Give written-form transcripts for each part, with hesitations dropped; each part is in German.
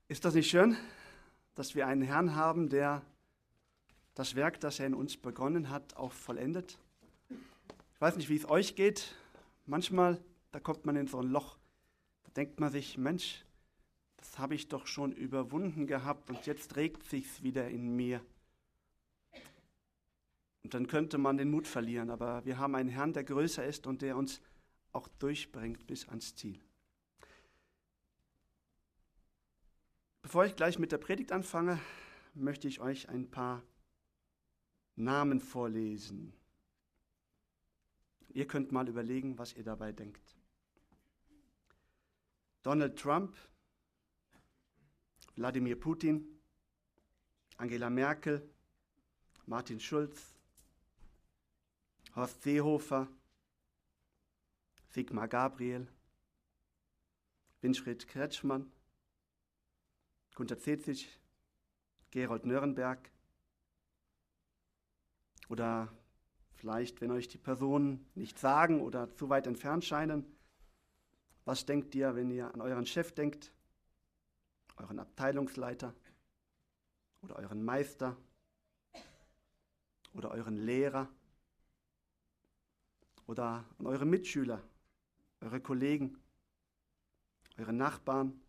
Ist das nicht schön, dass wir einen Herrn haben, der das Werk, das er in uns begonnen hat, auch vollendet? Ich weiß nicht, wie es euch geht. Manchmal, da kommt man in so ein Loch. Da denkt man sich, Mensch, das habe ich doch schon überwunden gehabt und jetzt regt sich's wieder in mir. Und dann könnte man den Mut verlieren, aber wir haben einen Herrn, der größer ist und der uns auch durchbringt bis ans Ziel. Bevor ich gleich mit der Predigt anfange, möchte ich euch ein paar Namen vorlesen. Ihr könnt mal überlegen, was ihr dabei denkt. Donald Trump, Wladimir Putin, Angela Merkel, Martin Schulz, Horst Seehofer, Sigmar Gabriel, Winfried Kretschmann, Gunter Cetich, Gerold Nürnberg oder vielleicht, wenn euch die Personen nicht sagen oder zu weit entfernt scheinen, was denkt ihr, wenn ihr an euren Chef denkt, euren Abteilungsleiter oder euren Meister oder euren Lehrer oder an eure Mitschüler, eure Kollegen, eure Nachbarn?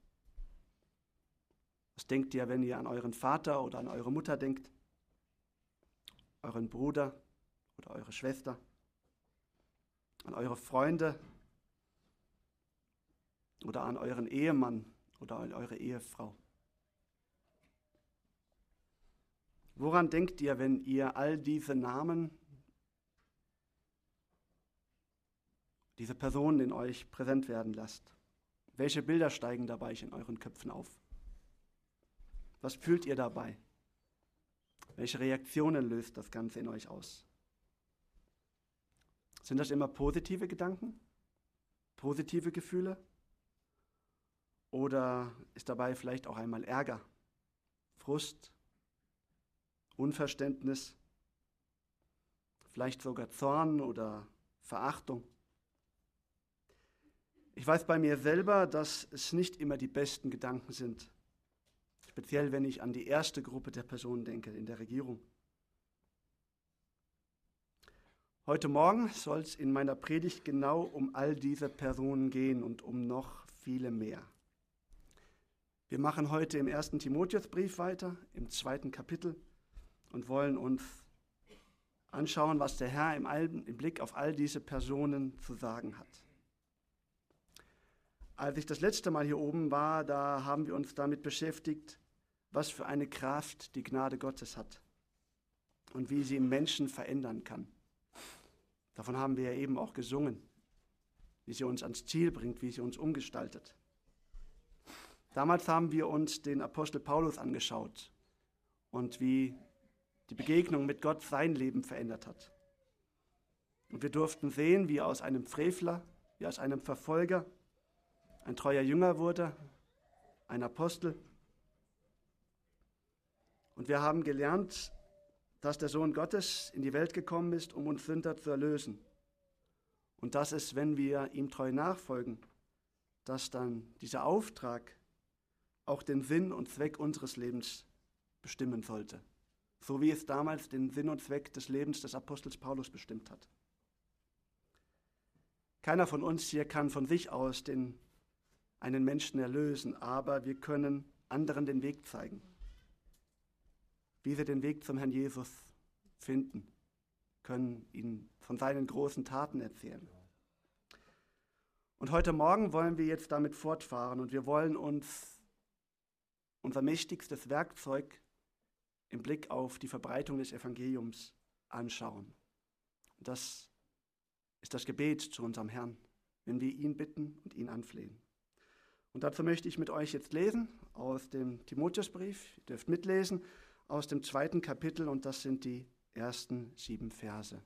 Was denkt ihr, wenn ihr an euren Vater oder an eure Mutter denkt, euren Bruder oder eure Schwester, an eure Freunde oder an euren Ehemann oder an eure Ehefrau? Woran denkt ihr, wenn ihr all diese Namen, diese Personen in euch präsent werden lasst? Welche Bilder steigen dabei in euren Köpfen auf? Was fühlt ihr dabei? Welche Reaktionen löst das Ganze in euch aus? Sind das immer positive Gedanken? Positive Gefühle? Oder ist dabei vielleicht auch einmal Ärger, Frust, Unverständnis, vielleicht sogar Zorn oder Verachtung? Ich weiß bei mir selber, dass es nicht immer die besten Gedanken sind. Speziell, wenn ich an die erste Gruppe der Personen denke, in der Regierung. Heute Morgen soll es in meiner Predigt genau um all diese Personen gehen und um noch viele mehr. Wir machen heute im 1. Timotheusbrief weiter, im 2. Kapitel, und wollen uns anschauen, was der Herr im Blick auf all diese Personen zu sagen hat. Als ich das letzte Mal hier oben war, da haben wir uns damit beschäftigt, was für eine Kraft die Gnade Gottes hat und wie sie Menschen verändern kann. Davon haben wir ja eben auch gesungen, wie sie uns ans Ziel bringt, wie sie uns umgestaltet. Damals haben wir uns den Apostel Paulus angeschaut und wie die Begegnung mit Gott sein Leben verändert hat. Und wir durften sehen, wie aus einem Frevler, wie aus einem Verfolger ein treuer Jünger wurde, ein Apostel. Und wir haben gelernt, dass der Sohn Gottes in die Welt gekommen ist, um uns Sünder zu erlösen. Und dass es, wenn wir ihm treu nachfolgen, dass dann dieser Auftrag auch den Sinn und Zweck unseres Lebens bestimmen sollte. So wie es damals den Sinn und Zweck des Lebens des Apostels Paulus bestimmt hat. Keiner von uns hier kann von sich aus einen Menschen erlösen, aber wir können anderen den Weg zeigen. Wie sie den Weg zum Herrn Jesus finden, können ihnen von seinen großen Taten erzählen. Und heute Morgen wollen wir jetzt damit fortfahren und wir wollen uns unser mächtigstes Werkzeug im Blick auf die Verbreitung des Evangeliums anschauen. Und das ist das Gebet zu unserem Herrn, wenn wir ihn bitten und ihn anflehen. Und dazu möchte ich mit euch jetzt lesen aus dem Timotheusbrief. Ihr dürft mitlesen aus dem 2. Kapitel und das sind die ersten 7 Verse.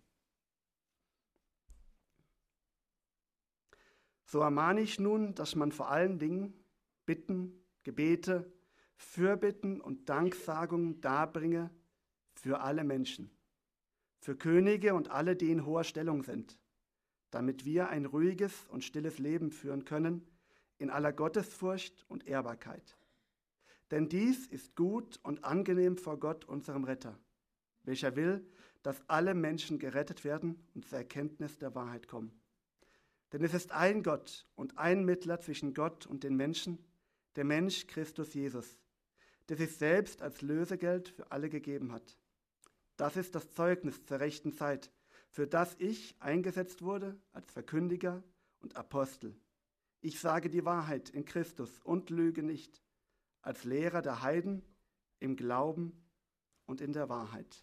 So ermahne ich nun, dass man vor allen Dingen Bitten, Gebete, Fürbitten und Danksagungen darbringe für alle Menschen, für Könige und alle, die in hoher Stellung sind, damit wir ein ruhiges und stilles Leben führen können, in aller Gottesfurcht und Ehrbarkeit. Denn dies ist gut und angenehm vor Gott, unserem Retter, welcher will, dass alle Menschen gerettet werden und zur Erkenntnis der Wahrheit kommen. Denn es ist ein Gott und ein Mittler zwischen Gott und den Menschen, der Mensch Christus Jesus, der sich selbst als Lösegeld für alle gegeben hat. Das ist das Zeugnis zur rechten Zeit, für das ich eingesetzt wurde als Verkündiger und Apostel. Ich sage die Wahrheit in Christus und lüge nicht, als Lehrer der Heiden im Glauben und in der Wahrheit.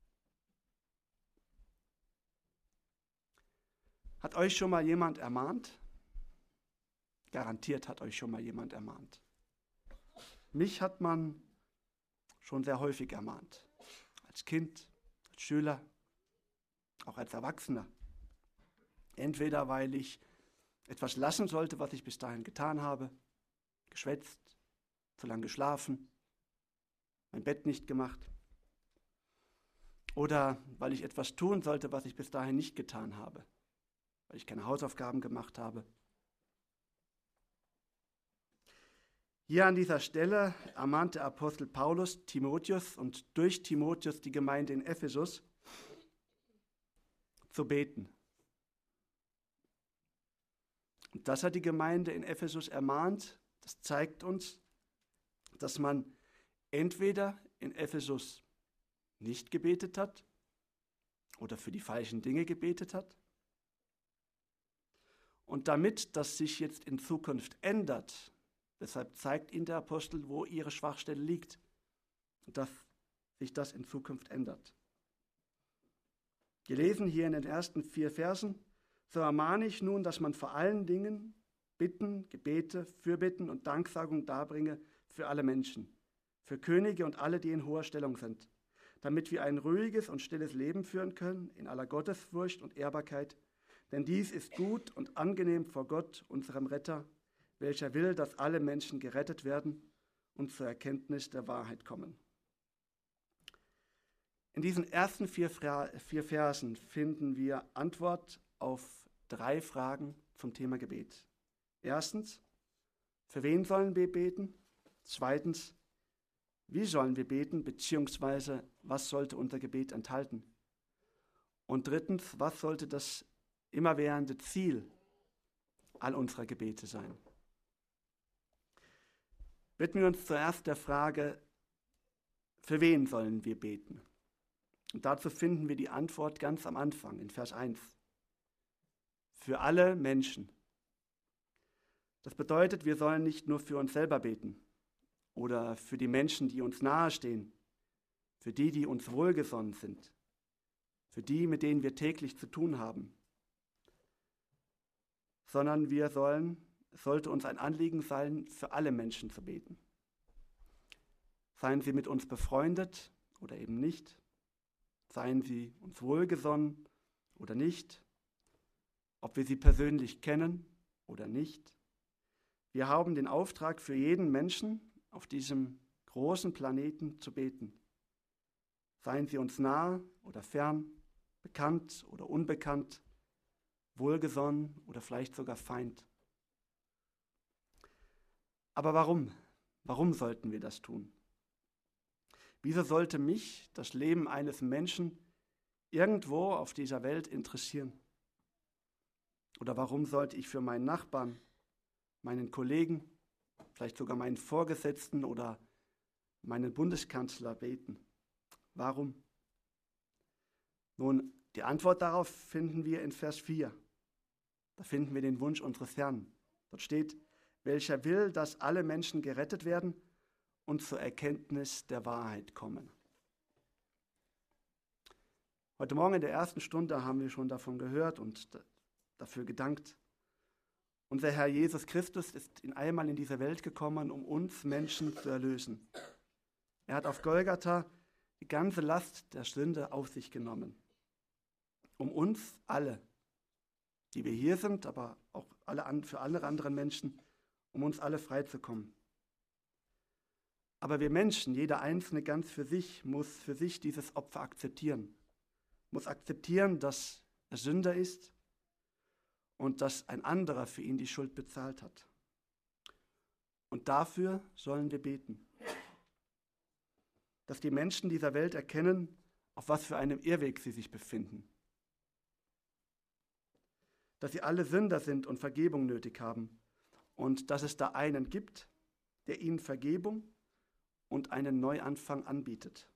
Hat euch schon mal jemand ermahnt? Garantiert hat euch schon mal jemand ermahnt. Mich hat man schon sehr häufig ermahnt. Als Kind, als Schüler, auch als Erwachsener. Entweder weil ich etwas lassen sollte, was ich bis dahin getan habe, geschwätzt, zu lange geschlafen, mein Bett nicht gemacht. Oder weil ich etwas tun sollte, was ich bis dahin nicht getan habe, weil ich keine Hausaufgaben gemacht habe. Hier an dieser Stelle ermahnt der Apostel Paulus Timotheus und durch Timotheus die Gemeinde in Ephesus zu beten. Und das hat die Gemeinde in Ephesus ermahnt. Das zeigt uns, dass man entweder in Ephesus nicht gebetet hat oder für die falschen Dinge gebetet hat. Und damit das sich jetzt in Zukunft ändert, deshalb zeigt ihnen der Apostel, wo ihre Schwachstelle liegt und dass sich das in Zukunft ändert. Wir lesen hier in den ersten 4 Versen: So ermahne ich nun, dass man vor allen Dingen Bitten, Gebete, Fürbitten und Danksagung darbringe für alle Menschen, für Könige und alle, die in hoher Stellung sind, damit wir ein ruhiges und stilles Leben führen können, in aller Gottesfurcht und Ehrbarkeit, denn dies ist gut und angenehm vor Gott, unserem Retter, welcher will, dass alle Menschen gerettet werden und zur Erkenntnis der Wahrheit kommen. In diesen ersten 4 Versen finden wir Antwort auf 3 Fragen zum Thema Gebet. Erstens, für wen sollen wir beten? Zweitens, wie sollen wir beten, beziehungsweise was sollte unser Gebet enthalten? Und drittens, was sollte das immerwährende Ziel all unserer Gebete sein? Widmen wir uns zuerst der Frage, für wen sollen wir beten? Und dazu finden wir die Antwort ganz am Anfang, in Vers 1. Für alle Menschen. Das bedeutet, wir sollen nicht nur für uns selber beten oder für die Menschen, die uns nahestehen, für die, die uns wohlgesonnen sind, für die, mit denen wir täglich zu tun haben, sondern es sollte uns ein Anliegen sein, für alle Menschen zu beten. Seien sie mit uns befreundet oder eben nicht, seien sie uns wohlgesonnen oder nicht, ob wir sie persönlich kennen oder nicht. Wir haben den Auftrag, für jeden Menschen auf diesem großen Planeten zu beten. Seien sie uns nah oder fern, bekannt oder unbekannt, wohlgesonnen oder vielleicht sogar Feind. Aber warum? Warum sollten wir das tun? Wieso sollte mich das Leben eines Menschen irgendwo auf dieser Welt interessieren? Oder warum sollte ich für meinen Nachbarn, meinen Kollegen, vielleicht sogar meinen Vorgesetzten oder meinen Bundeskanzler beten? Warum? Nun, die Antwort darauf finden wir in Vers 4. Da finden wir den Wunsch unseres Herrn. Dort steht, welcher will, dass alle Menschen gerettet werden und zur Erkenntnis der Wahrheit kommen. Heute Morgen in der ersten Stunde haben wir schon davon gehört und dafür gedankt. Unser Herr Jesus Christus ist einmal in diese Welt gekommen, um uns Menschen zu erlösen. Er hat auf Golgatha die ganze Last der Sünde auf sich genommen. Um uns alle, die wir hier sind, aber auch für alle anderen Menschen, um uns alle freizukommen. Aber wir Menschen, jeder Einzelne ganz für sich, muss für sich dieses Opfer akzeptieren. Muss akzeptieren, dass er Sünder ist und dass ein anderer für ihn die Schuld bezahlt hat. Und dafür sollen wir beten. dass die Menschen dieser Welt erkennen, auf was für einem Irrweg sie sich befinden. Dass sie alle Sünder sind und Vergebung nötig haben und dass es da einen gibt, der ihnen Vergebung und einen Neuanfang anbietet.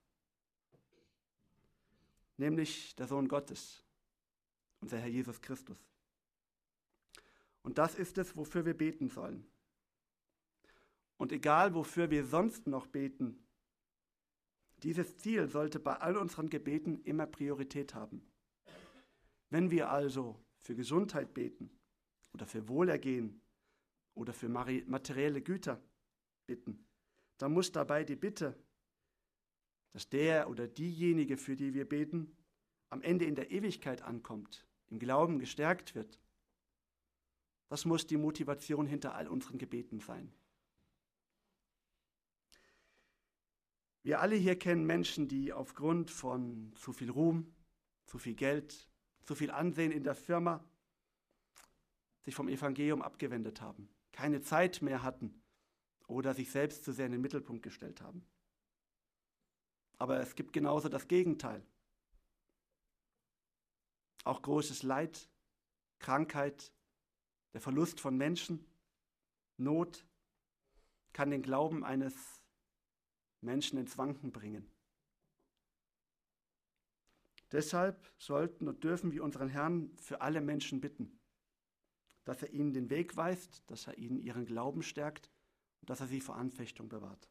Nämlich der Sohn Gottes, unser Herr Jesus Christus. Und das ist es, wofür wir beten sollen. Und egal, wofür wir sonst noch beten, dieses Ziel sollte bei all unseren Gebeten immer Priorität haben. Wenn wir also für Gesundheit beten oder für Wohlergehen oder für materielle Güter bitten, dann muss dabei die Bitte, dass der oder diejenige, für die wir beten, am Ende in der Ewigkeit ankommt, im Glauben gestärkt wird. Das muss die Motivation hinter all unseren Gebeten sein. Wir alle hier kennen Menschen, die aufgrund von zu viel Ruhm, zu viel Geld, zu viel Ansehen in der Firma sich vom Evangelium abgewendet haben, keine Zeit mehr hatten oder sich selbst zu sehr in den Mittelpunkt gestellt haben. Aber es gibt genauso das Gegenteil. Auch großes Leid, Krankheit, der Verlust von Menschen, Not kann den Glauben eines Menschen ins Wanken bringen. Deshalb sollten und dürfen wir unseren Herrn für alle Menschen bitten, dass er ihnen den Weg weist, dass er ihnen ihren Glauben stärkt und dass er sie vor Anfechtung bewahrt.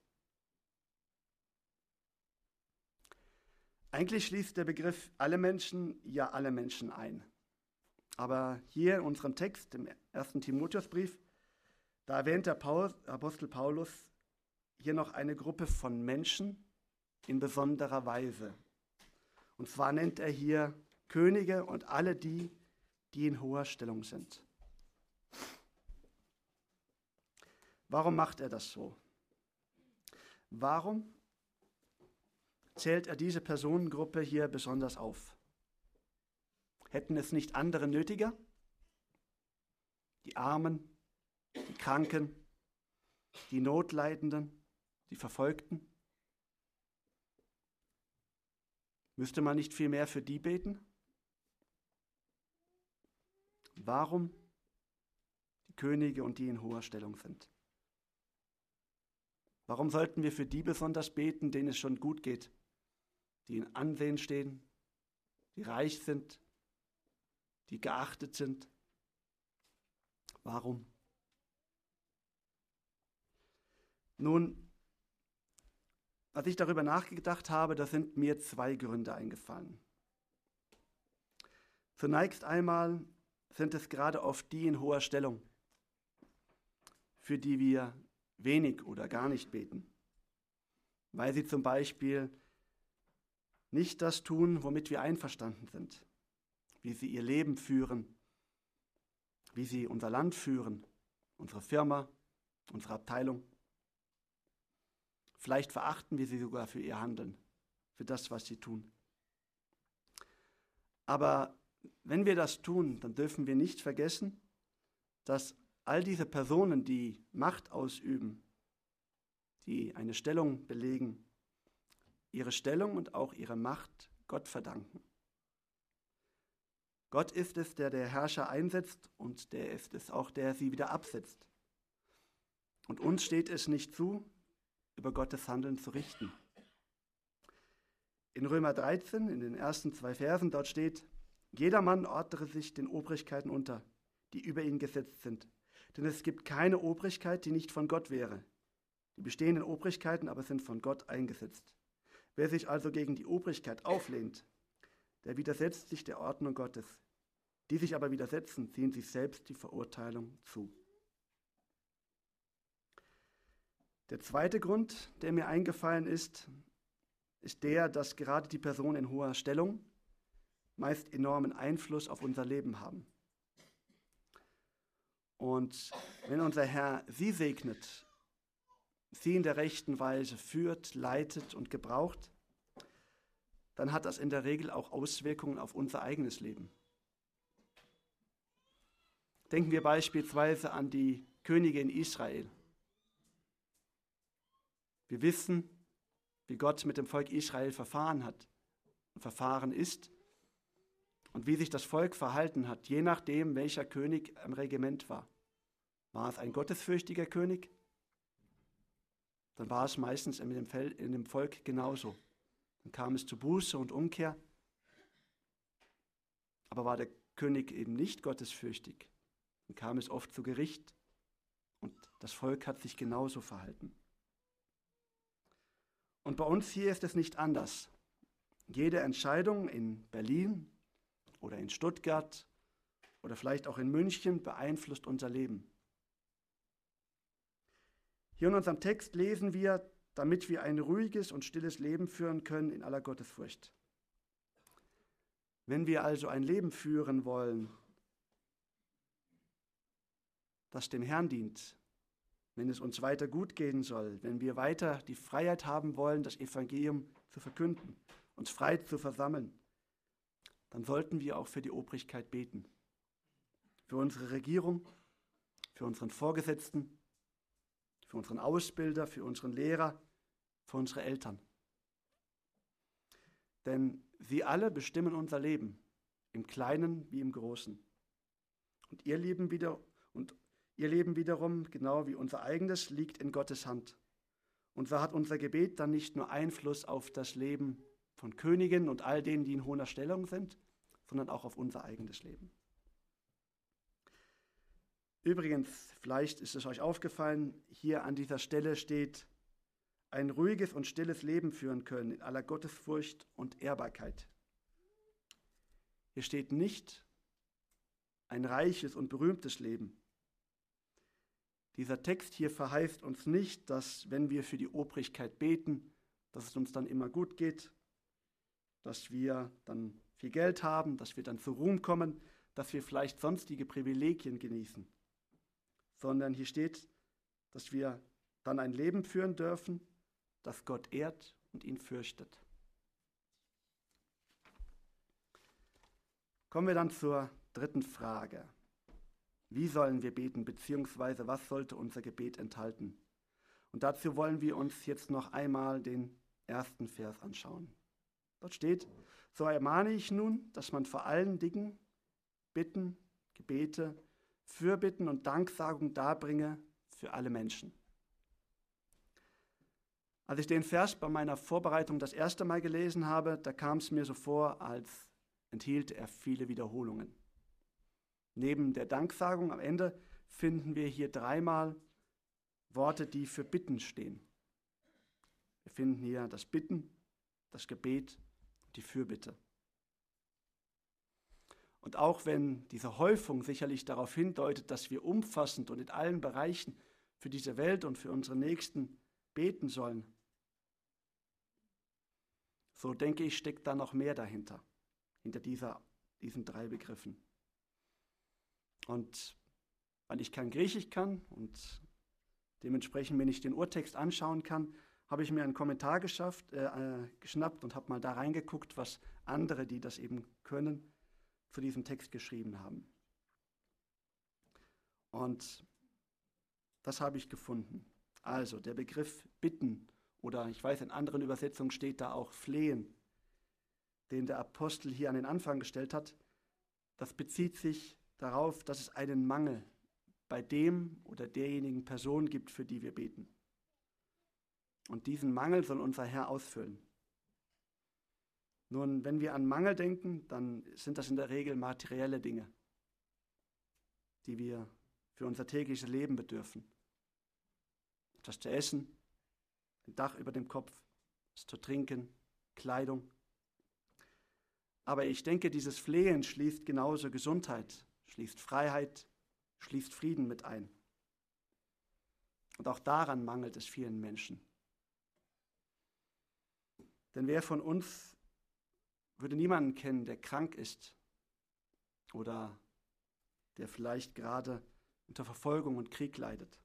Eigentlich schließt der Begriff alle Menschen ja alle Menschen ein. Aber hier in unserem Text, im 1. Timotheusbrief, da erwähnt der Apostel Paulus hier noch eine Gruppe von Menschen in besonderer Weise. Und zwar nennt er hier Könige und alle die, die in hoher Stellung sind. Warum macht er das so? Warum zählt er diese Personengruppe hier besonders auf? Hätten es nicht andere nötiger? Die Armen, die Kranken, die Notleidenden, die Verfolgten? Müsste man nicht viel mehr für die beten? Warum die Könige und die in hoher Stellung sind? Warum sollten wir für die besonders beten, denen es schon gut geht, die in Ansehen stehen, die reich sind, die geachtet sind? Warum? Nun, als ich darüber nachgedacht habe, da sind mir zwei Gründe eingefallen. Zunächst einmal sind es gerade oft die in hoher Stellung, für die wir wenig oder gar nicht beten, weil sie zum Beispiel nicht das tun, womit wir einverstanden sind, wie sie ihr Leben führen, wie sie unser Land führen, unsere Firma, unsere Abteilung. Vielleicht verachten wir sie sogar für ihr Handeln, für das, was sie tun. Aber wenn wir das tun, dann dürfen wir nicht vergessen, dass all diese Personen, die Macht ausüben, die eine Stellung belegen, ihre Stellung und auch ihre Macht Gott verdanken. Gott ist es, der Herrscher einsetzt und der ist es auch, der sie wieder absetzt. Und uns steht es nicht zu, über Gottes Handeln zu richten. In Römer 13, in den ersten 2 Versen, dort steht: Jedermann ordne sich den Obrigkeiten unter, die über ihn gesetzt sind. Denn es gibt keine Obrigkeit, die nicht von Gott wäre. Die bestehenden Obrigkeiten aber sind von Gott eingesetzt. Wer sich also gegen die Obrigkeit auflehnt, der widersetzt sich der Ordnung Gottes. Die sich aber widersetzen, ziehen sich selbst die Verurteilung zu. Der zweite Grund, der mir eingefallen ist der, dass gerade die Personen in hoher Stellung meist enormen Einfluss auf unser Leben haben. Und wenn unser Herr sie segnet, sie in der rechten Weise führt, leitet und gebraucht, dann hat das in der Regel auch Auswirkungen auf unser eigenes Leben. Denken wir beispielsweise an die Könige in Israel. Wir wissen, wie Gott mit dem Volk Israel verfahren hat, verfahren ist und wie sich das Volk verhalten hat, je nachdem, welcher König am Regiment war. War es ein gottesfürchtiger König? Dann war es meistens in dem Volk genauso. Dann kam es zu Buße und Umkehr. Aber war der König eben nicht gottesfürchtig, dann kam es oft zu Gericht und das Volk hat sich genauso verhalten. Und bei uns hier ist es nicht anders. Jede Entscheidung in Berlin oder in Stuttgart oder vielleicht auch in München beeinflusst unser Leben. Hier in unserem Text lesen wir, damit wir ein ruhiges und stilles Leben führen können in aller Gottesfurcht. Wenn wir also ein Leben führen wollen, das dem Herrn dient, wenn es uns weiter gut gehen soll, wenn wir weiter die Freiheit haben wollen, das Evangelium zu verkünden, uns frei zu versammeln, dann sollten wir auch für die Obrigkeit beten. Für unsere Regierung, für unseren Vorgesetzten, für unseren Ausbilder, für unseren Lehrer, für unsere Eltern. Denn sie alle bestimmen unser Leben, im Kleinen wie im Großen. Und ihr Leben wiederum, genau wie unser eigenes, liegt in Gottes Hand. Und so hat unser Gebet dann nicht nur Einfluss auf das Leben von Königen und all denen, die in hoher Stellung sind, sondern auch auf unser eigenes Leben. Übrigens, vielleicht ist es euch aufgefallen, hier an dieser Stelle steht, ein ruhiges und stilles Leben führen können in aller Gottesfurcht und Ehrbarkeit. Hier steht nicht ein reiches und berühmtes Leben. Dieser Text hier verheißt uns nicht, dass, wenn wir für die Obrigkeit beten, dass es uns dann immer gut geht, dass wir dann viel Geld haben, dass wir dann zu Ruhm kommen, dass wir vielleicht sonstige Privilegien genießen, sondern hier steht, dass wir dann ein Leben führen dürfen, das Gott ehrt und ihn fürchtet. Kommen wir dann zur dritten Frage. Wie sollen wir beten, beziehungsweise was sollte unser Gebet enthalten? Und dazu wollen wir uns jetzt noch einmal den ersten Vers anschauen. Dort steht, so ermahne ich nun, dass man vor allen Dingen Bitten, Gebete, Fürbitten und Danksagung darbringe für alle Menschen. Als ich den Vers bei meiner Vorbereitung das erste Mal gelesen habe, da kam es mir so vor, als enthielt er viele Wiederholungen. Neben der Danksagung am Ende finden wir hier dreimal Worte, die für Bitten stehen. Wir finden hier das Bitten, das Gebet und die Fürbitte. Und auch wenn diese Häufung sicherlich darauf hindeutet, dass wir umfassend und in allen Bereichen für diese Welt und für unsere Nächsten beten sollen, so denke ich, steckt da noch mehr dahinter, hinter diesen drei Begriffen. Und weil ich kein Griechisch kann und dementsprechend mir nicht den Urtext anschauen kann, habe ich mir einen Kommentar geschnappt und habe mal da reingeguckt, was andere, die das eben können, zu diesem Text geschrieben haben. Und das habe ich gefunden. Also der Begriff bitten oder ich weiß, in anderen Übersetzungen steht da auch flehen, den der Apostel hier an den Anfang gestellt hat, das bezieht sich darauf, dass es einen Mangel bei dem oder derjenigen Person gibt, für die wir beten. Und diesen Mangel soll unser Herr ausfüllen. Nun, wenn wir an Mangel denken, dann sind das in der Regel materielle Dinge, die wir für unser tägliches Leben bedürfen. Etwas zu essen, ein Dach über dem Kopf, etwas zu trinken, Kleidung. Aber ich denke, dieses Flehen schließt genauso Gesundheit, schließt Freiheit, schließt Frieden mit ein. Und auch daran mangelt es vielen Menschen. Denn wer von uns würde niemanden kennen, der krank ist oder der vielleicht gerade unter Verfolgung und Krieg leidet?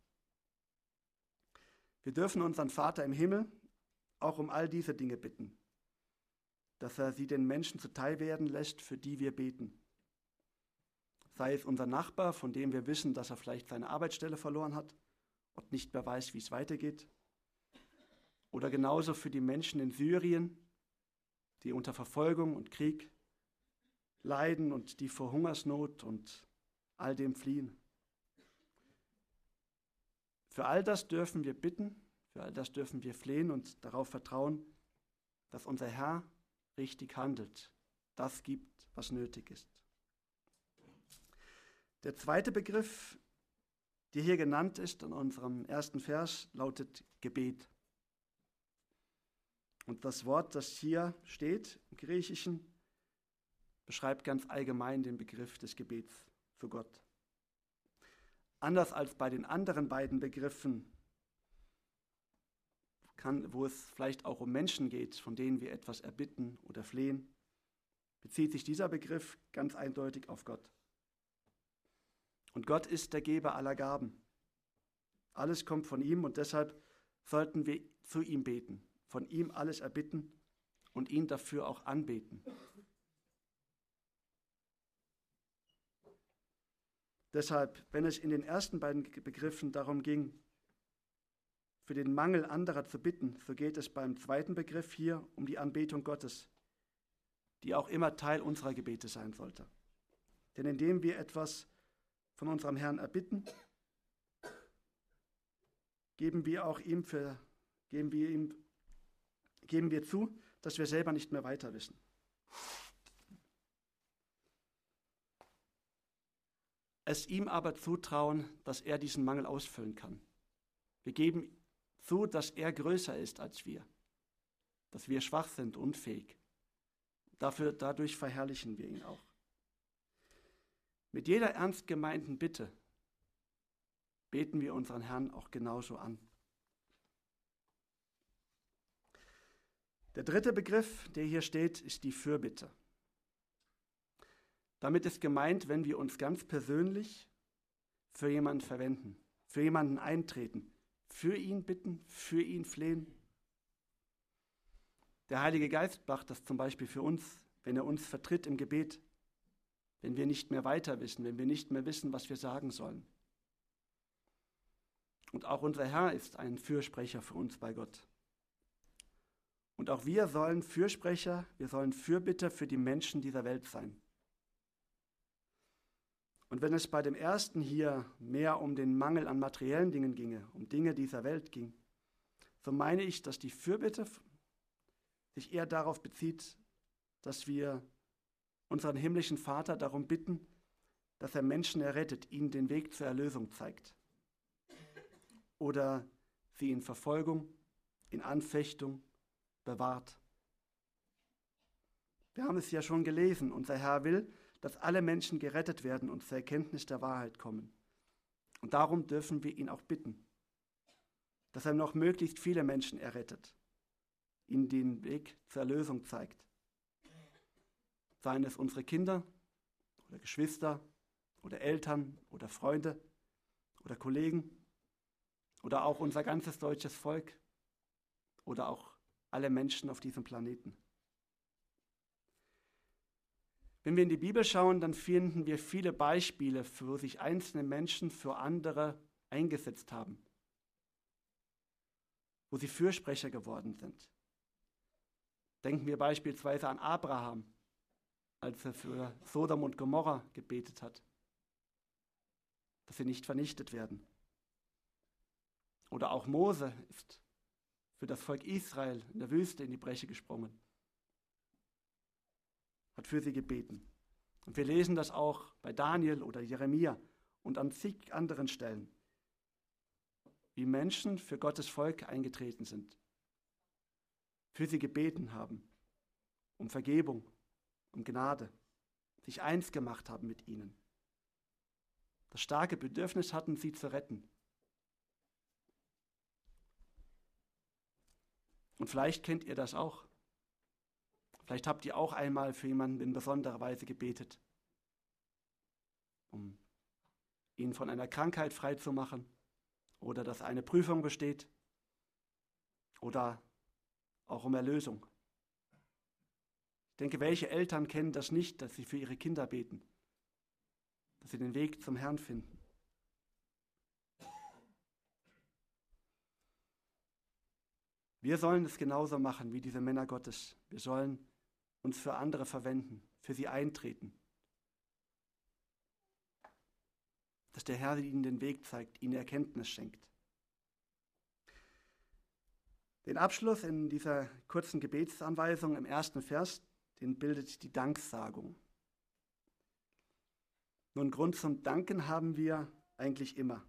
Wir dürfen unseren Vater im Himmel auch um all diese Dinge bitten, dass er sie den Menschen zuteil werden lässt, für die wir beten. Sei es unser Nachbar, von dem wir wissen, dass er vielleicht seine Arbeitsstelle verloren hat und nicht mehr weiß, wie es weitergeht. oder genauso für die Menschen in Syrien, die unter Verfolgung und Krieg leiden und die vor Hungersnot und all dem fliehen. Für all das dürfen wir bitten, für all das dürfen wir flehen und darauf vertrauen, dass unser Herr richtig handelt, das gibt, was nötig ist. Der zweite Begriff, der hier genannt ist in unserem ersten Vers, lautet Gebet. Und das Wort, das hier steht im Griechischen, beschreibt ganz allgemein den Begriff des Gebets zu Gott. Anders als bei den anderen beiden Begriffen, wo es vielleicht auch um Menschen geht, von denen wir etwas erbitten oder flehen, bezieht sich dieser Begriff ganz eindeutig auf Gott. Und Gott ist der Geber aller Gaben. Alles kommt von ihm und deshalb sollten wir zu ihm beten, von ihm alles erbitten und ihn dafür auch anbeten. Deshalb, wenn es in den ersten beiden Begriffen darum ging, für den Mangel anderer zu bitten, so geht es beim zweiten Begriff hier um die Anbetung Gottes, die auch immer Teil unserer Gebete sein sollte. Denn indem wir etwas von unserem Herrn erbitten, geben wir zu, dass wir selber nicht mehr weiter wissen. Es ihm aber zutrauen, dass er diesen Mangel ausfüllen kann. Wir geben zu, dass er größer ist als wir, dass wir schwach sind, unfähig. Dadurch verherrlichen wir ihn auch. Mit jeder ernst gemeinten Bitte beten wir unseren Herrn auch genauso an. Der dritte Begriff, der hier steht, ist die Fürbitte. Damit ist gemeint, wenn wir uns ganz persönlich für jemanden verwenden, für jemanden eintreten, für ihn bitten, für ihn flehen. Der Heilige Geist macht das zum Beispiel für uns, wenn er uns vertritt im Gebet, wenn wir nicht mehr weiter wissen, wenn wir nicht mehr wissen, was wir sagen sollen. Und auch unser Herr ist ein Fürsprecher für uns bei Gott. Und auch wir sollen Fürsprecher, wir sollen Fürbitter für die Menschen dieser Welt sein. Und wenn es bei dem ersten hier mehr um den Mangel an materiellen Dingen ginge, um Dinge dieser Welt ging, so meine ich, dass die Fürbitte sich eher darauf bezieht, dass wir unseren himmlischen Vater darum bitten, dass er Menschen errettet, ihnen den Weg zur Erlösung zeigt. Oder sie in Verfolgung, in Anfechtung bewahrt. Wir haben es ja schon gelesen, unser Herr will, dass alle Menschen gerettet werden und zur Erkenntnis der Wahrheit kommen. Und darum dürfen wir ihn auch bitten, dass er noch möglichst viele Menschen errettet, ihnen den Weg zur Erlösung zeigt. Seien es unsere Kinder oder Geschwister oder Eltern oder Freunde oder Kollegen oder auch unser ganzes deutsches Volk oder auch alle Menschen auf diesem Planeten. Wenn wir in die Bibel schauen, dann finden wir viele Beispiele, wo sich einzelne Menschen für andere eingesetzt haben, wo sie Fürsprecher geworden sind. Denken wir beispielsweise an Abraham, als er für Sodom und Gomorra gebetet hat, dass sie nicht vernichtet werden. Oder auch Mose ist für das Volk Israel in der Wüste in die Bresche gesprungen, hat für sie gebeten. Und wir lesen das auch bei Daniel oder Jeremia und an zig anderen Stellen, wie Menschen für Gottes Volk eingetreten sind, für sie gebeten haben, um Vergebung, um Gnade, sich eins gemacht haben mit ihnen. Das starke Bedürfnis hatten, sie zu retten. Und vielleicht kennt ihr das auch. Vielleicht habt ihr auch einmal für jemanden in besonderer Weise gebetet, um ihn von einer Krankheit freizumachen oder dass eine Prüfung besteht oder auch um Erlösung. Ich denke, welche Eltern kennen das nicht, dass sie für ihre Kinder beten, dass sie den Weg zum Herrn finden. Wir sollen es genauso machen wie diese Männer Gottes. Wir sollen uns für andere verwenden, für sie eintreten. Dass der Herr ihnen den Weg zeigt, ihnen Erkenntnis schenkt. Den Abschluss in dieser kurzen Gebetsanweisung im ersten Vers, den bildet die Danksagung. Nun, Grund zum Danken haben wir eigentlich immer.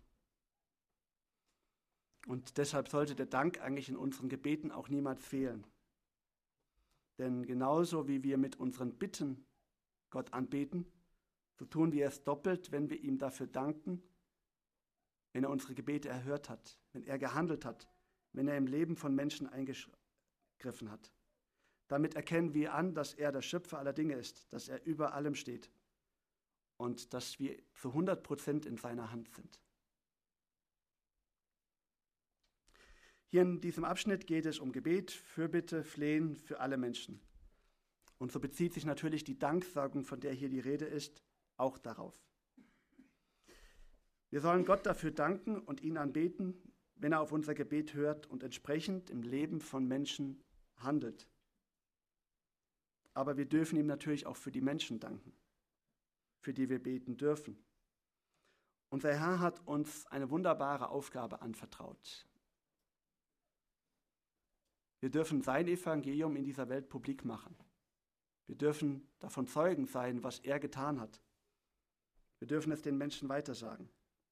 Und deshalb sollte der Dank eigentlich in unseren Gebeten auch niemals fehlen. Denn genauso wie wir mit unseren Bitten Gott anbeten, so tun wir es doppelt, wenn wir ihm dafür danken, wenn er unsere Gebete erhört hat, wenn er gehandelt hat, wenn er im Leben von Menschen eingegriffen hat. Damit erkennen wir an, dass er der Schöpfer aller Dinge ist, dass er über allem steht und dass wir zu 100% in seiner Hand sind. Hier in diesem Abschnitt geht es um Gebet, Fürbitte, Flehen für alle Menschen. Und so bezieht sich natürlich die Danksagung, von der hier die Rede ist, auch darauf. Wir sollen Gott dafür danken und ihn anbeten, wenn er auf unser Gebet hört und entsprechend im Leben von Menschen handelt. Aber wir dürfen ihm natürlich auch für die Menschen danken, für die wir beten dürfen. Unser Herr hat uns eine wunderbare Aufgabe anvertraut. Wir dürfen sein Evangelium in dieser Welt publik machen. Wir dürfen davon Zeugen sein, was er getan hat. Wir dürfen es den Menschen weitersagen.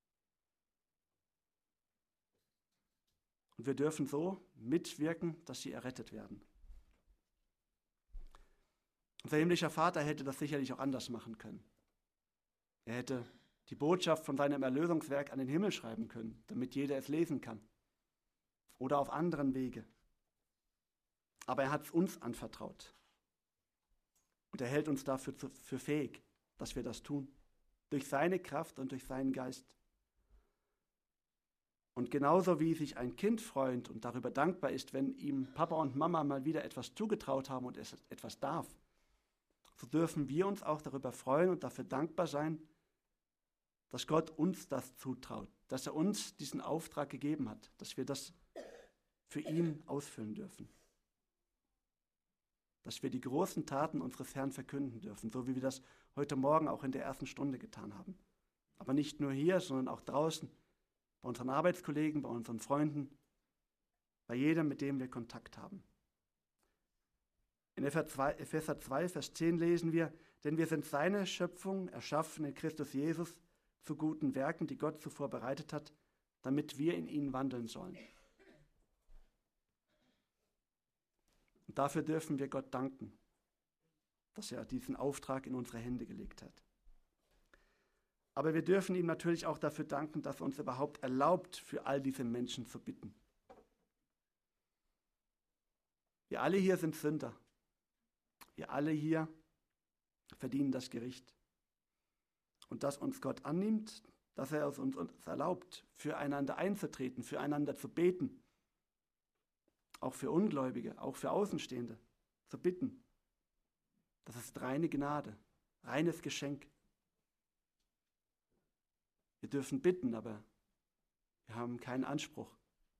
Und wir dürfen so mitwirken, dass sie errettet werden. Unser himmlischer Vater hätte das sicherlich auch anders machen können. Er hätte die Botschaft von seinem Erlösungswerk an den Himmel schreiben können, damit jeder es lesen kann. Oder auf anderen Wege. Aber er hat es uns anvertraut. Und er hält uns dafür für fähig, dass wir das tun. Durch seine Kraft und durch seinen Geist. Und genauso wie sich ein Kind freut und darüber dankbar ist, wenn ihm Papa und Mama mal wieder etwas zugetraut haben und es etwas darf, so dürfen wir uns auch darüber freuen und dafür dankbar sein, dass Gott uns das zutraut, dass er uns diesen Auftrag gegeben hat, dass wir das für ihn ausfüllen dürfen. Dass wir die großen Taten unseres Herrn verkünden dürfen, so wie wir das heute Morgen auch in der ersten Stunde getan haben. Aber nicht nur hier, sondern auch draußen, bei unseren Arbeitskollegen, bei unseren Freunden, bei jedem, mit dem wir Kontakt haben. In Epheser 2, Vers 10 lesen wir, denn wir sind seine Schöpfung, erschaffen in Christus Jesus, zu guten Werken, die Gott zuvor bereitet hat, damit wir in ihnen wandeln sollen. Und dafür dürfen wir Gott danken, dass er diesen Auftrag in unsere Hände gelegt hat. Aber wir dürfen ihm natürlich auch dafür danken, dass er uns überhaupt erlaubt, für all diese Menschen zu bitten. Wir alle hier sind Sünder. Wir alle hier verdienen das Gericht. Und dass uns Gott annimmt, dass er es uns erlaubt, füreinander einzutreten, füreinander zu beten, auch für Ungläubige, auch für Außenstehende, zu bitten. Das ist reine Gnade, reines Geschenk. Wir dürfen bitten, aber wir haben keinen Anspruch.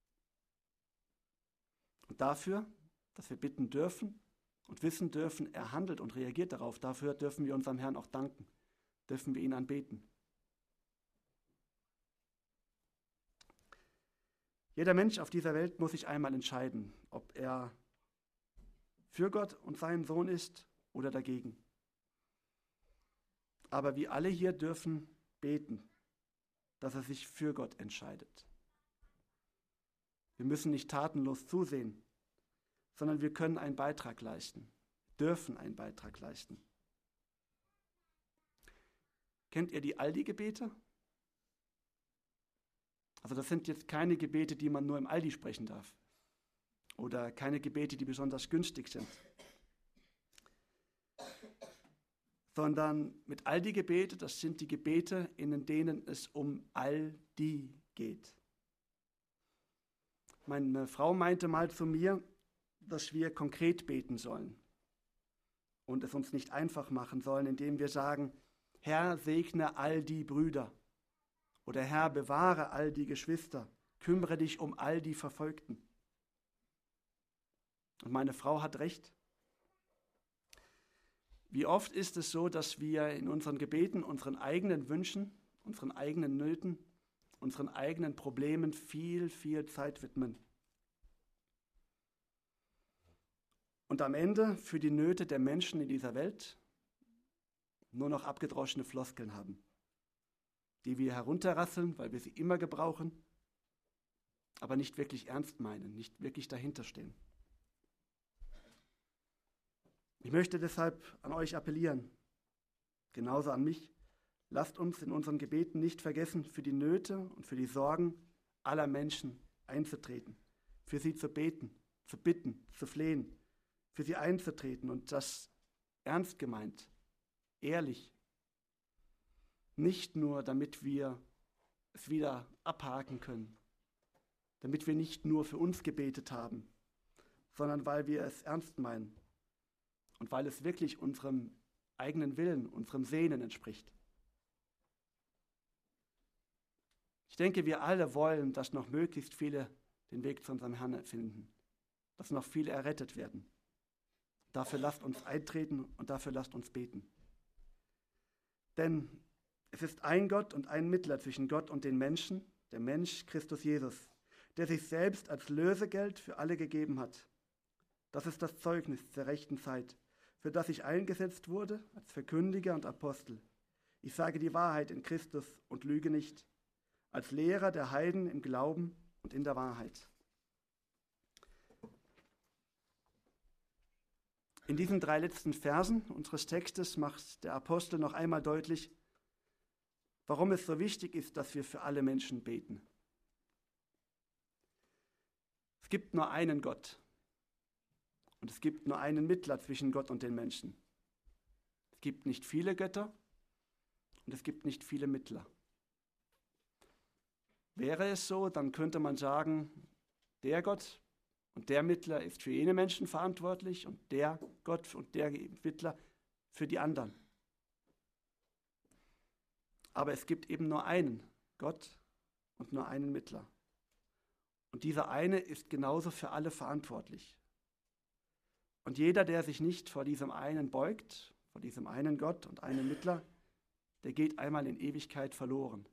Und dafür, dass wir bitten dürfen und wissen dürfen, er handelt und reagiert darauf, dafür dürfen wir unserem Herrn auch danken, dürfen wir ihn anbeten. Jeder Mensch auf dieser Welt muss sich einmal entscheiden, ob er für Gott und seinen Sohn ist oder dagegen. Aber wir alle hier dürfen beten, dass er sich für Gott entscheidet. Wir müssen nicht tatenlos zusehen, sondern wir können einen Beitrag leisten, dürfen einen Beitrag leisten. Kennt ihr die Aldi-Gebete? Also das sind jetzt keine Gebete, die man nur im Aldi sprechen darf. Oder keine Gebete, die besonders günstig sind. Sondern mit Aldi-Gebete, das sind die Gebete, in denen es um all die geht. Meine Frau meinte mal zu mir, dass wir konkret beten sollen und es uns nicht einfach machen sollen, indem wir sagen, Herr, segne all die Brüder oder Herr, bewahre all die Geschwister, kümmere dich um all die Verfolgten. Und meine Frau hat recht. Wie oft ist es so, dass wir in unseren Gebeten unseren eigenen Wünschen, unseren eigenen Nöten, unseren eigenen Problemen viel, viel Zeit widmen. Und am Ende für die Nöte der Menschen in dieser Welt nur noch abgedroschene Floskeln haben, die wir herunterrasseln, weil wir sie immer gebrauchen, aber nicht wirklich ernst meinen, nicht wirklich dahinter stehen. Ich möchte deshalb an euch appellieren, genauso an mich. Lasst uns in unseren Gebeten nicht vergessen, für die Nöte und für die Sorgen aller Menschen einzutreten, für sie zu beten, zu bitten, zu flehen, für sie einzutreten und das ernst gemeint, ehrlich. Nicht nur, damit wir es wieder abhaken können, damit wir nicht nur für uns gebetet haben, sondern weil wir es ernst meinen und weil es wirklich unserem eigenen Willen, unserem Sehnen entspricht. Ich denke, wir alle wollen, dass noch möglichst viele den Weg zu unserem Herrn finden, dass noch viele errettet werden. Dafür lasst uns eintreten und dafür lasst uns beten. Denn es ist ein Gott und ein Mittler zwischen Gott und den Menschen, der Mensch Christus Jesus, der sich selbst als Lösegeld für alle gegeben hat. Das ist das Zeugnis der rechten Zeit, für das ich eingesetzt wurde als Verkündiger und Apostel. Ich sage die Wahrheit in Christus und lüge nicht, als Lehrer der Heiden im Glauben und in der Wahrheit. In diesen 3 letzten Versen unseres Textes macht der Apostel noch einmal deutlich, warum es so wichtig ist, dass wir für alle Menschen beten. Es gibt nur einen Gott und es gibt nur einen Mittler zwischen Gott und den Menschen. Es gibt nicht viele Götter und es gibt nicht viele Mittler. Wäre es so, dann könnte man sagen, der Gott und der Mittler ist für jene Menschen verantwortlich und der Gott und der Mittler für die anderen. Aber es gibt eben nur einen Gott und nur einen Mittler. Und dieser eine ist genauso für alle verantwortlich. Und jeder, der sich nicht vor diesem einen beugt, vor diesem einen Gott und einen Mittler, der geht einmal in Ewigkeit verloren.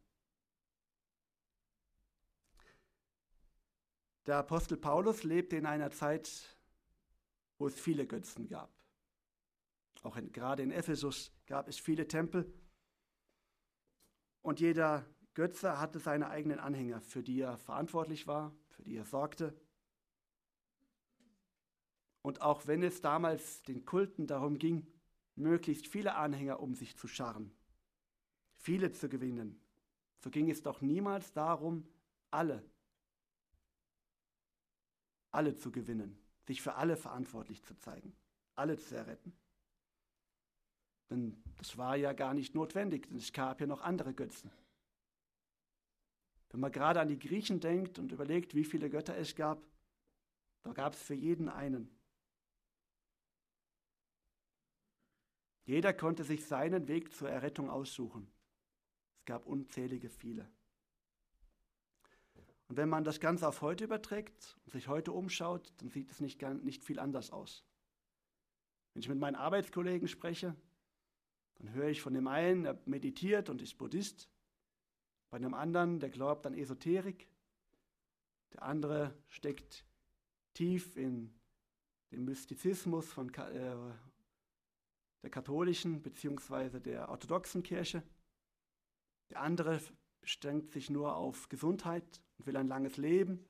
Der Apostel Paulus lebte in einer Zeit, wo es viele Götzen gab. Auch gerade in Ephesus gab es viele Tempel. Und jeder Götze hatte seine eigenen Anhänger, für die er verantwortlich war, für die er sorgte. Und auch wenn es damals den Kulten darum ging, möglichst viele Anhänger um sich zu scharren, viele zu gewinnen, so ging es doch niemals darum, alle zu gewinnen, sich für alle verantwortlich zu zeigen, alle zu erretten. Denn das war ja gar nicht notwendig, denn es gab ja noch andere Götzen. Wenn man gerade an die Griechen denkt und überlegt, wie viele Götter es gab, da gab es für jeden einen. Jeder konnte sich seinen Weg zur Errettung aussuchen. Es gab unzählige viele. Und wenn man das Ganze auf heute überträgt und sich heute umschaut, dann sieht es nicht viel anders aus. Wenn ich mit meinen Arbeitskollegen spreche, dann höre ich von dem einen, der meditiert und ist Buddhist, bei dem anderen, der glaubt an Esoterik, der andere steckt tief in dem Mystizismus von der katholischen bzw. der orthodoxen Kirche, der andere beschränkt sich nur auf Gesundheit und will ein langes Leben.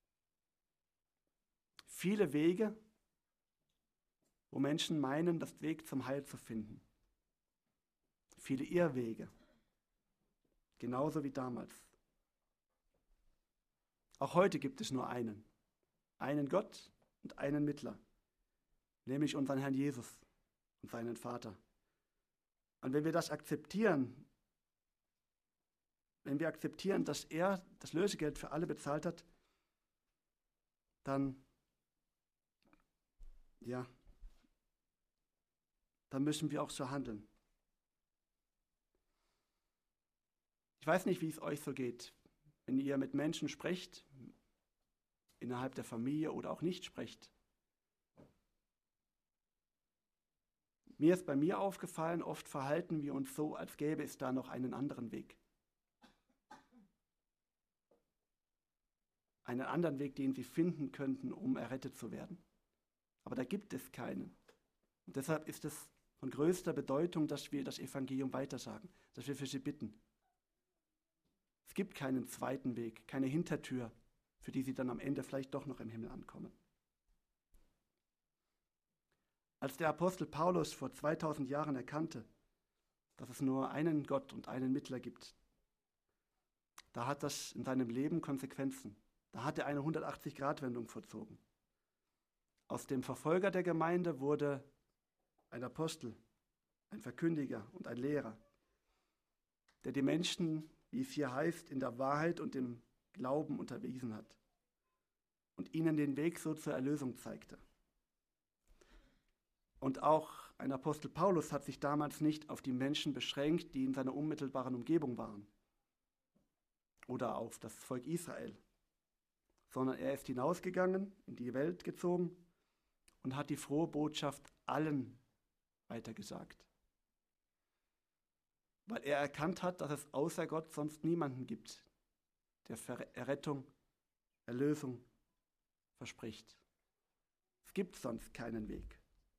Viele Wege, wo Menschen meinen, das Weg zum Heil zu finden. Viele Irrwege, genauso wie damals. Auch heute gibt es nur einen Gott und einen Mittler, nämlich unseren Herrn Jesus und seinen Vater. Und wenn wir das akzeptieren, dass er das Lösegeld für alle bezahlt hat, dann müssen wir auch so handeln. Ich weiß nicht, wie es euch so geht, wenn ihr mit Menschen sprecht, innerhalb der Familie oder auch nicht sprecht. Mir ist bei mir aufgefallen, oft verhalten wir uns so, als gäbe es da noch einen anderen Weg. Einen anderen Weg, den sie finden könnten, um errettet zu werden. Aber da gibt es keinen. Und deshalb ist es von größter Bedeutung, dass wir das Evangelium weitersagen, dass wir für sie bitten. Es gibt keinen zweiten Weg, keine Hintertür, für die sie dann am Ende vielleicht doch noch im Himmel ankommen. Als der Apostel Paulus vor 2000 Jahren erkannte, dass es nur einen Gott und einen Mittler gibt, da hat das in seinem Leben Konsequenzen. Da hat er eine 180-Grad-Wendung vollzogen. Aus dem Verfolger der Gemeinde wurde ein Apostel, ein Verkündiger und ein Lehrer, der die Menschen, wie es hier heißt, in der Wahrheit und im Glauben unterwiesen hat und ihnen den Weg so zur Erlösung zeigte. Und auch ein Apostel Paulus hat sich damals nicht auf die Menschen beschränkt, die in seiner unmittelbaren Umgebung waren oder auf das Volk Israel, sondern er ist hinausgegangen, in die Welt gezogen und hat die frohe Botschaft allen weitergesagt. Weil er erkannt hat, dass es außer Gott sonst niemanden gibt, der Errettung, Erlösung verspricht. Es gibt sonst keinen Weg.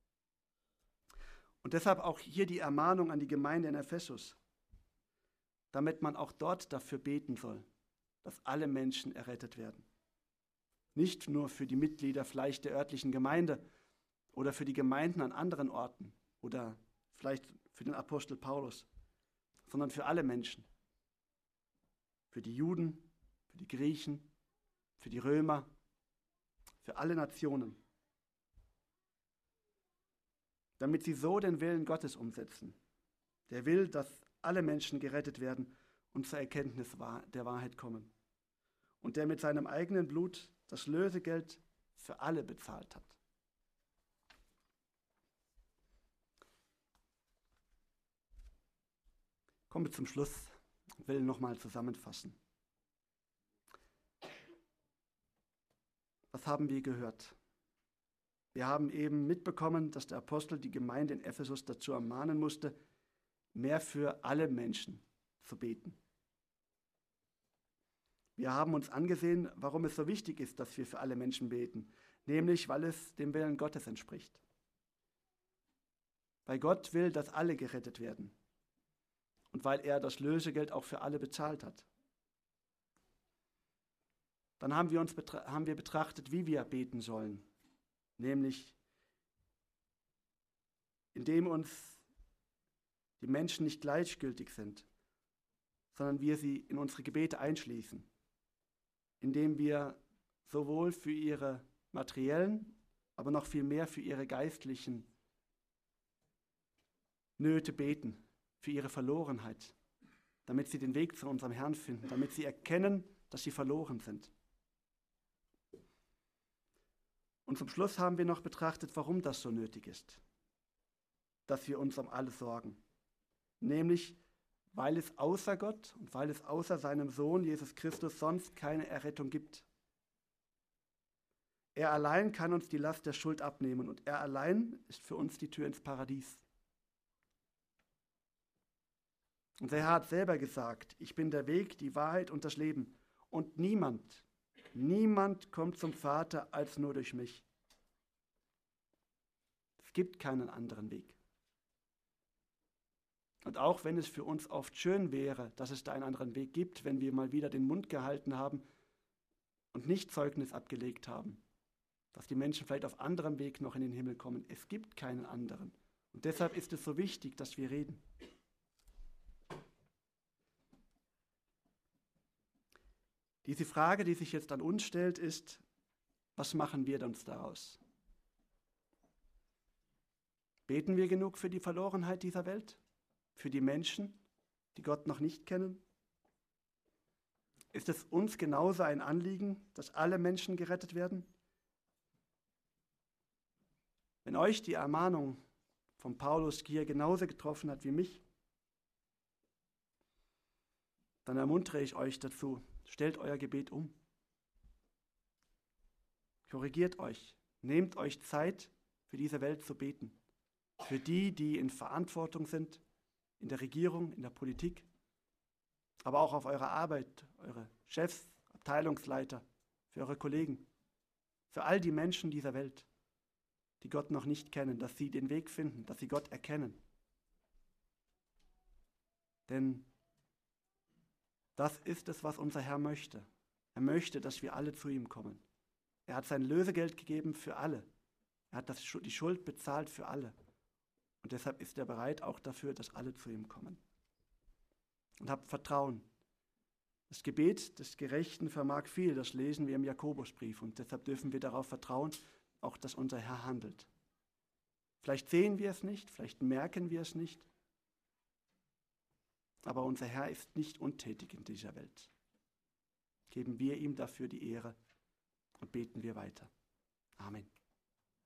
Und deshalb auch hier die Ermahnung an die Gemeinde in Ephesus, damit man auch dort dafür beten soll, dass alle Menschen errettet werden. Nicht nur für die Mitglieder vielleicht der örtlichen Gemeinde oder für die Gemeinden an anderen Orten oder vielleicht für den Apostel Paulus, sondern für alle Menschen. Für die Juden, für die Griechen, für die Römer, für alle Nationen. Damit sie so den Willen Gottes umsetzen. Der will, dass alle Menschen gerettet werden und zur Erkenntnis der Wahrheit kommen. Und der mit seinem eigenen Blut das Lösegeld für alle bezahlt hat. Kommen wir zum Schluss. Ich will nochmal zusammenfassen. Was haben wir gehört? Wir haben eben mitbekommen, dass der Apostel die Gemeinde in Ephesus dazu ermahnen musste, mehr für alle Menschen zu beten. Wir haben uns angesehen, warum es so wichtig ist, dass wir für alle Menschen beten, nämlich weil es dem Willen Gottes entspricht. Weil Gott will, dass alle gerettet werden und weil er das Lösegeld auch für alle bezahlt hat. Dann haben wir betrachtet, wie wir beten sollen. Nämlich, indem uns die Menschen nicht gleichgültig sind, sondern wir sie in unsere Gebete einschließen, indem wir sowohl für ihre materiellen, aber noch viel mehr für ihre geistlichen Nöte beten, für ihre Verlorenheit, damit sie den Weg zu unserem Herrn finden, damit sie erkennen, dass sie verloren sind. Und zum Schluss haben wir noch betrachtet, warum das so nötig ist, dass wir uns um alles sorgen. Nämlich, weil es außer Gott und weil es außer seinem Sohn Jesus Christus sonst keine Errettung gibt. Er allein kann uns die Last der Schuld abnehmen und er allein ist für uns die Tür ins Paradies. Und der Herr hat selber gesagt, ich bin der Weg, die Wahrheit und das Leben. Und niemand kommt zum Vater als nur durch mich. Es gibt keinen anderen Weg. Und auch wenn es für uns oft schön wäre, dass es da einen anderen Weg gibt, wenn wir mal wieder den Mund gehalten haben und nicht Zeugnis abgelegt haben, dass die Menschen vielleicht auf anderem Weg noch in den Himmel kommen. Es gibt keinen anderen. Und deshalb ist es so wichtig, dass wir reden. Diese Frage, die sich jetzt an uns stellt, ist, was machen wir uns daraus? Beten wir genug für die Verlorenheit dieser Welt? Für die Menschen, die Gott noch nicht kennen? Ist es uns genauso ein Anliegen, dass alle Menschen gerettet werden? Wenn euch die Ermahnung von Paulus hier genauso getroffen hat wie mich, dann ermuntere ich euch dazu, stellt euer Gebet um. Korrigiert euch, nehmt euch Zeit, für diese Welt zu beten. für die, die in Verantwortung sind, in der Regierung, in der Politik, aber auch auf eurer Arbeit, eure Chefs, Abteilungsleiter, für eure Kollegen, für all die Menschen dieser Welt, die Gott noch nicht kennen, dass sie den Weg finden, dass sie Gott erkennen. Denn das ist es, was unser Herr möchte. Er möchte, dass wir alle zu ihm kommen. Er hat sein Lösegeld gegeben für alle. Er hat die Schuld bezahlt für alle. Und deshalb ist er bereit auch dafür, dass alle zu ihm kommen. Und habt Vertrauen. Das Gebet des Gerechten vermag viel, das lesen wir im Jakobusbrief. Und deshalb dürfen wir darauf vertrauen, auch dass unser Herr handelt. Vielleicht sehen wir es nicht, vielleicht merken wir es nicht. Aber unser Herr ist nicht untätig in dieser Welt. Geben wir ihm dafür die Ehre und beten wir weiter. Amen.